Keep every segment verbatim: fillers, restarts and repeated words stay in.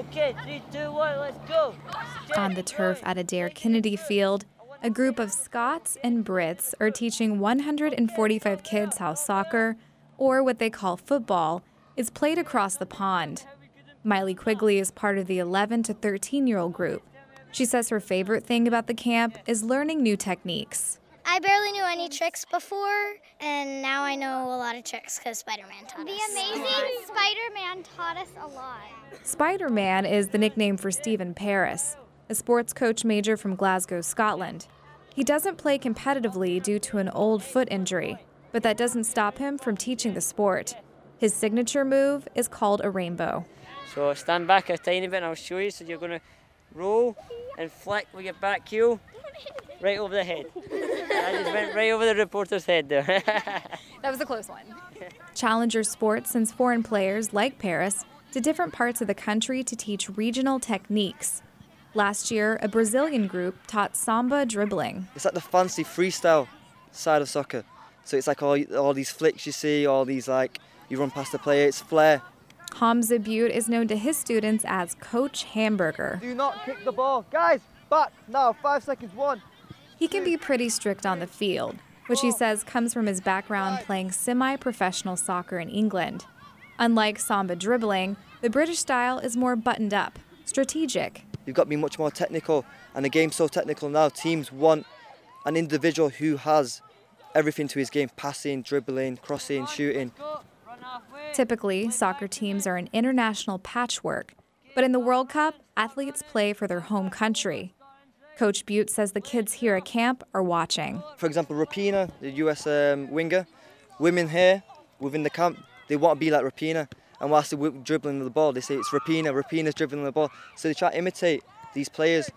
Okay, three, two, one, let's go. On the turf at Adair Kennedy Field, a group of Scots and Brits are teaching one hundred forty-five kids how soccer, or what they call football, is played across the pond. Miley Quigley is part of the eleven to thirteen-year-old group. She says her favorite thing about the camp is learning new techniques. I barely knew any tricks before, and now I know a lot of tricks because Spider-Man taught us. The amazing Spider-Man taught us a lot. Spider-Man is the nickname for Stephen Paris, a sports coach major from Glasgow, Scotland. He doesn't play competitively due to an old foot injury, but that doesn't stop him from teaching the sport. His signature move is called a rainbow. So stand back a tiny bit and I'll show you. So you're going to roll and flick with your back heel right over the head. I just went right over the reporter's head there. That was a close one. Challenger Sports sends foreign players like Paris to different parts of the country to teach regional techniques. Last year, a Brazilian group taught samba dribbling. It's like the fancy freestyle side of soccer. So it's like all, all these flicks you see, all these like, you run past the player, it's flair. Hamza Butte is known to his students as Coach Hamburger. Do not kick the ball. Guys, back now, five seconds, one. He can be pretty strict on the field, which he says comes from his background playing semi-professional soccer in England. Unlike samba dribbling, the British style is more buttoned up, strategic. You've got to be much more technical, and the game's so technical now, teams want an individual who has everything to his game, passing, dribbling, crossing, shooting. Typically, soccer teams are an international patchwork, but in the World Cup, athletes play for their home country. Coach Butte says the kids here at camp are watching. For example, Rapina, the U S um, winger, women here within the camp, they want to be like Rapina. And whilst they're dribbling the ball, they say it's Rapina, Rapina's dribbling the ball. So they try to imitate these players.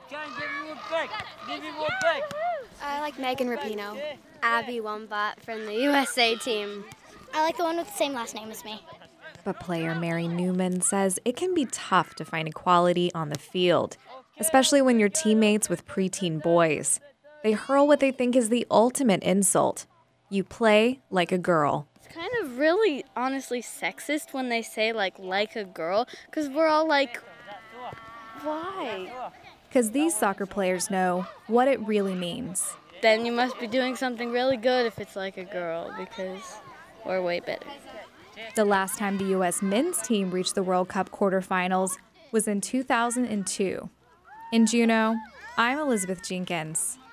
I like Megan Rapinoe. Abby Wombat from the U S A team. I like the one with the same last name as me. But player Mary Newman says it can be tough to find equality on the field, especially when you're teammates with preteen boys. They hurl what they think is the ultimate insult. You play like a girl. It's kind of really, honestly, sexist when they say, like, like a girl, because we're all like, why? Because these soccer players know what it really means. Then you must be doing something really good if it's like a girl, because we're way better. The last time the U S men's team reached the World Cup quarterfinals was in two thousand two. In Juneau, I'm Elizabeth Jenkins.